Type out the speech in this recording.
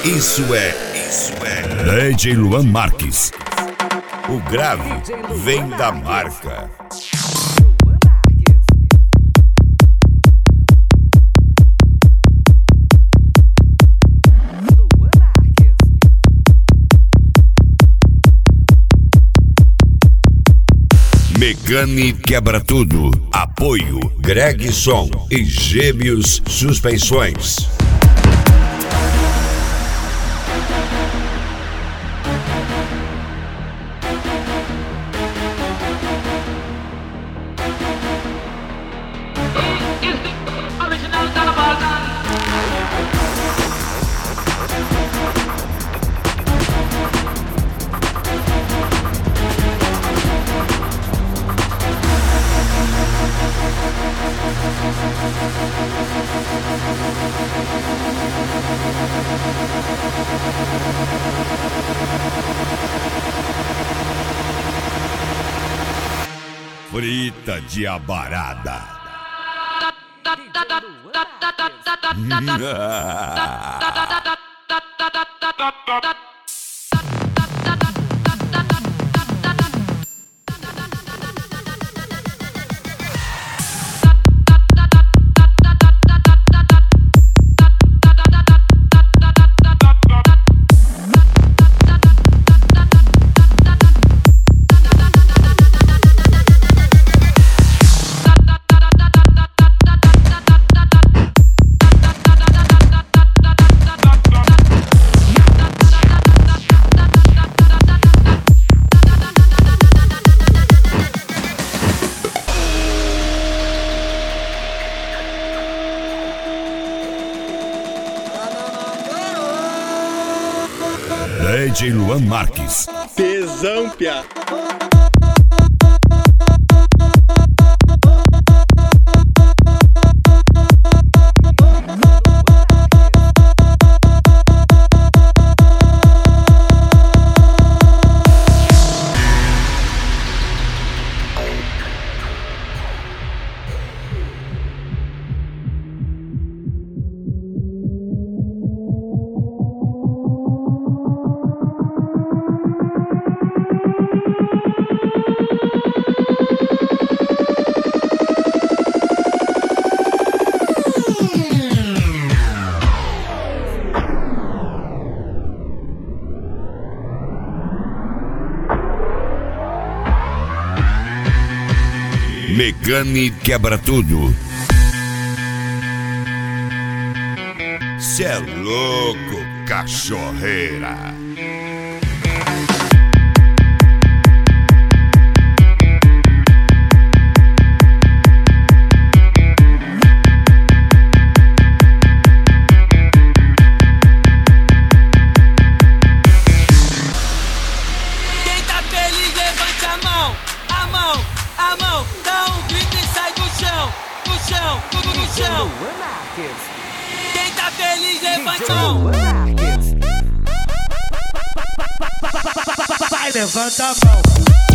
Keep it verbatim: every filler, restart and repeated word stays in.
Isso é, isso é D J Luan Marques. O grave vem da marca. Megane Quebra Tudo. Apoio Gregson e Gêmeos Suspensões. Frita de abarada. D J Luan Marques. Tesão, piá. Megane Quebra Tudo. Cê é louco, cachorreira. Quem tá feliz, levante a mão, a mão, a mão. Dá um grito e sai do chão, do chão, tudo no chão. Quem tá feliz, levante a mão. Vai, levanta a mão.